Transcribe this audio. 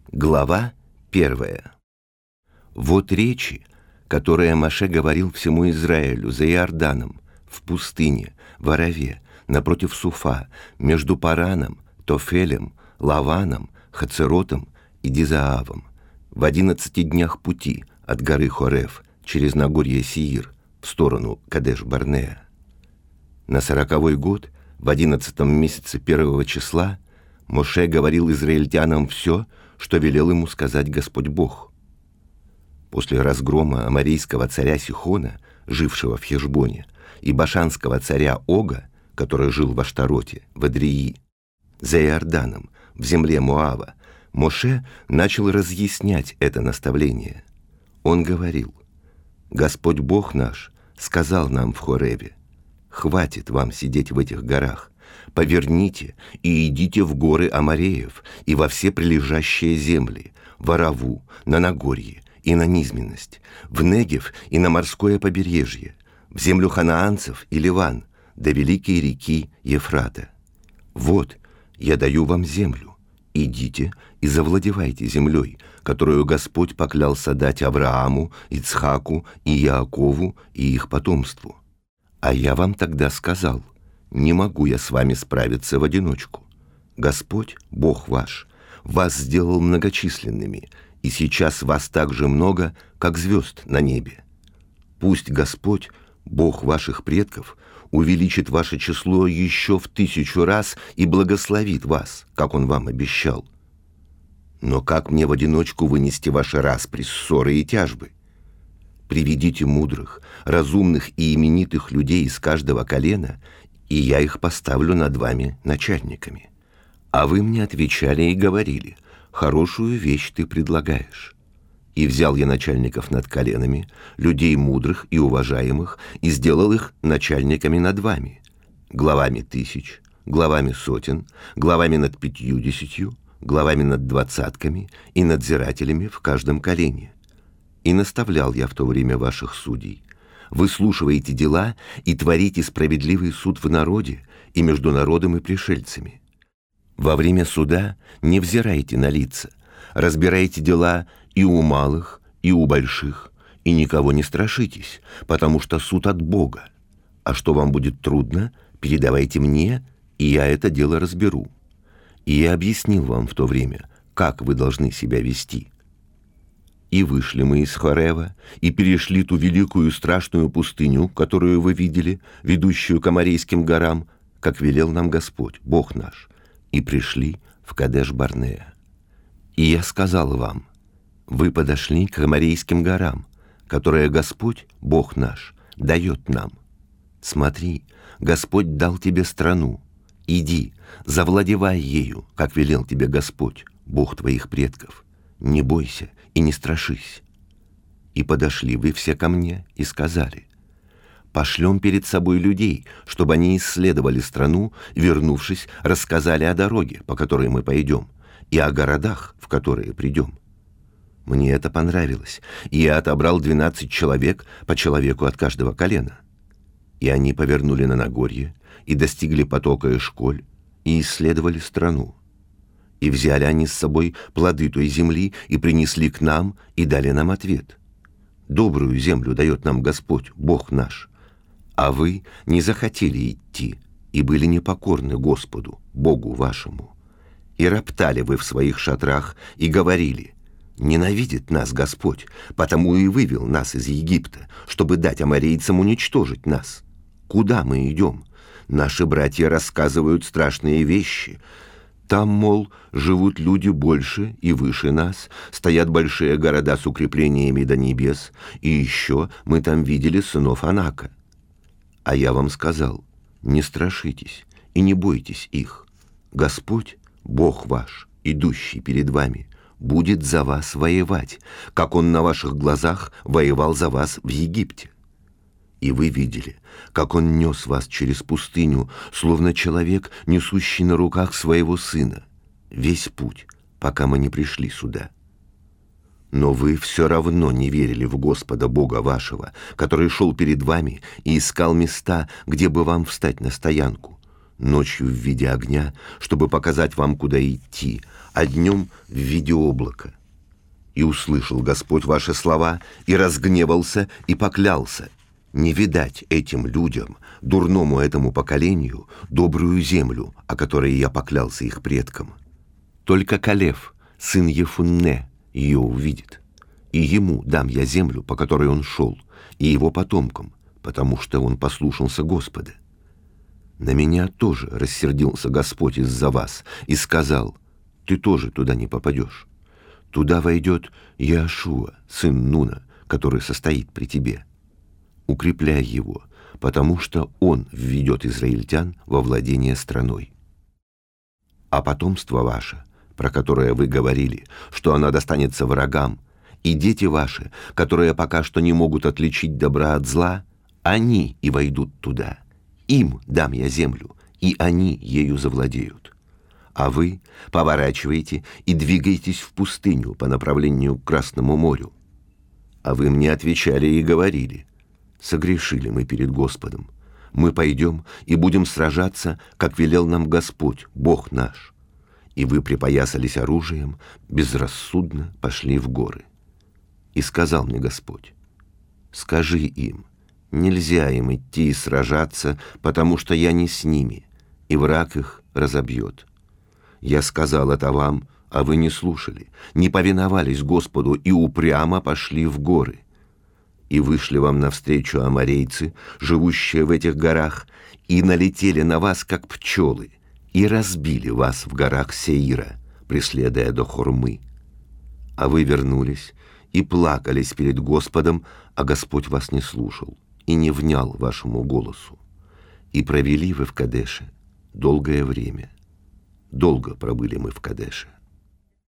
Глава 1. Вот речи, которые Моше говорил всему Израилю за Иорданом, в пустыне, в Араве, напротив Суфа, между Параном, Тофелем, Лаваном, Хацеротом и Дизаавом, в 11 днях пути от горы Хорев через Нагорье Сеир в сторону Кадеш-Барнеа. На 40-й год, в 11-м месяце 1-го числа, Моше говорил израильтянам все, что велел ему сказать Господь Бог. После разгрома аморейского царя Сихона, жившего в Хешбоне, и башанского царя Ога, который жил в Аштароте, в Адрии, за Иорданом, в земле Моава, Моше начал разъяснять это наставление. Он говорил: «Господь Бог наш сказал нам в Хореве: хватит вам сидеть в этих горах, поверните и идите в горы Амореев и во все прилежащие земли, в Араву, на Нагорье и на низменность, в Негев и на морское побережье, в землю ханаанцев и Ливан, до великой реки Ефрата. Вот, я даю вам землю, идите и завладевайте землей, которую Господь поклялся дать Аврааму, Ицхаку и Иакову и их потомству. А я вам тогда сказал: не могу я с вами справиться в одиночку. Господь, Бог ваш, вас сделал многочисленными, и сейчас вас так же много, как звезд на небе. Пусть Господь, Бог ваших предков, увеличит ваше число еще в 1000 раз и благословит вас, как Он вам обещал. Но как мне в одиночку вынести ваши распри, ссоры и тяжбы? Приведите мудрых, разумных и именитых людей из каждого колена, и я их поставлю над вами начальниками. А вы мне отвечали и говорили: хорошую вещь ты предлагаешь. И взял я начальников над коленами, людей мудрых и уважаемых, и сделал их начальниками над вами, главами 1000, главами 100, главами над 50, главами над 20 и надзирателями в каждом колене. И наставлял я в то время ваших судей: выслушивайте дела и творите справедливый суд в народе и между народом и пришельцами. Во время суда не взирайте на лица, разбирайте дела и у малых, и у больших, и никого не страшитесь, потому что суд от Бога. А что вам будет трудно, передавайте мне, и я это дело разберу. И я объяснил вам в то время, как вы должны себя вести. И вышли мы из Хорева, и перешли ту великую страшную пустыню, которую вы видели, ведущую к Аморейским горам, как велел нам Господь, Бог наш, и пришли в Кадеш-Барнеа. И я сказал вам: вы подошли к Аморейским горам, которые Господь, Бог наш, дает нам. Смотри, Господь дал тебе страну. Иди, завладевай ею, как велел тебе Господь, Бог твоих предков. Не бойся и не страшись. И подошли вы все ко мне и сказали: пошлем перед собой людей, чтобы они исследовали страну, вернувшись, рассказали о дороге, по которой мы пойдем, и о городах, в которые придем. Мне это понравилось, и я отобрал 12 человек, по человеку от каждого колена. И они повернули на Нагорье, и достигли потока Эшколь, и исследовали страну. И взяли они с собой плоды той земли, и принесли к нам, и дали нам ответ: добрую землю дает нам Господь, Бог наш. А вы не захотели идти, и были непокорны Господу, Богу вашему. И роптали вы в своих шатрах, и говорили: ненавидит нас Господь, потому и вывел нас из Египта, чтобы дать аморейцам уничтожить нас. Куда мы идем? Наши братья рассказывают страшные вещи. Там, мол, живут люди больше и выше нас, стоят большие города с укреплениями до небес, и еще мы там видели сынов Анака. А я вам сказал: не страшитесь и не бойтесь их. Господь, Бог ваш, идущий перед вами, будет за вас воевать, как Он на ваших глазах воевал за вас в Египте. И вы видели, как Он нес вас через пустыню, словно человек, несущий на руках своего сына, весь путь, пока мы не пришли сюда. Но вы все равно не верили в Господа Бога вашего, который шел перед вами и искал места, где бы вам встать на стоянку. ночью в виде огня, чтобы показать вам, куда идти, а днем в виде облака. И услышал Господь ваши слова, и разгневался, и поклялся: не видать этим людям, дурному этому поколению, добрую землю, о которой я поклялся их предкам. Только Калев, сын Ефунне, ее увидит, и ему дам я землю, по которой он шел, и его потомкам, потому что он послушался Господа. На меня тоже рассердился Господь из-за вас и сказал: ты тоже туда не попадешь. Туда войдет Иошуа, сын Нуна, который состоит при тебе. Укрепляй его, потому что он введет израильтян во владение страной. А потомство ваше, про которое вы говорили, что оно достанется врагам, и дети ваши, которые пока что не могут отличить добра от зла, они и войдут туда. Им дам я землю, и они ею завладеют. А вы поворачиваете и двигаетесь в пустыню по направлению к Красному морю. А вы мне отвечали и говорили: согрешили мы перед Господом. Мы пойдем и будем сражаться, как велел нам Господь, Бог наш. И вы припоясались оружием, безрассудно пошли в горы. И сказал мне Господь: скажи им, нельзя им идти и сражаться, потому что я не с ними, и враг их разобьет. Я сказал это вам, а вы не слушали, не повиновались Господу и упрямо пошли в горы. И вышли вам навстречу аморейцы, живущие в этих горах, и налетели на вас, как пчелы, и разбили вас в горах Сеира, преследуя до Хормы. А вы вернулись и плакались перед Господом, а Господь вас не слушал и не внял вашему голосу. И провели вы в Кадеше долгое время. Долго пробыли мы в Кадеше.